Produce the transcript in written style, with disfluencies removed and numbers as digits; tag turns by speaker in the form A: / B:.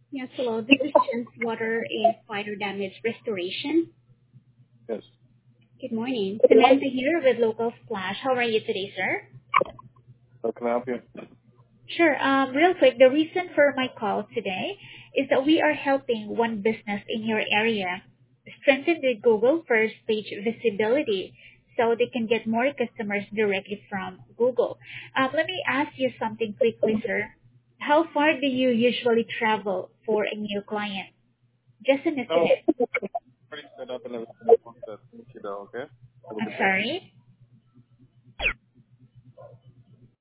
A: Yes, hello. This is Chin's Water and Spider Damage Restoration.
B: Yes.
A: Good morning. Samantha here with Local Splash. How are you today, sir?
B: How can I help you?
A: Sure. Real quick, the reason for my call today is that we are helping one business in your area strengthen the Google first page visibility so they can get more customers directly from Google. Let me ask you something quickly, sir. How far do you usually travel for a new client? Just an
B: No,
A: estimate.
B: already set up and everything. I want that, okay? With
A: I'm
B: the phone.
A: sorry.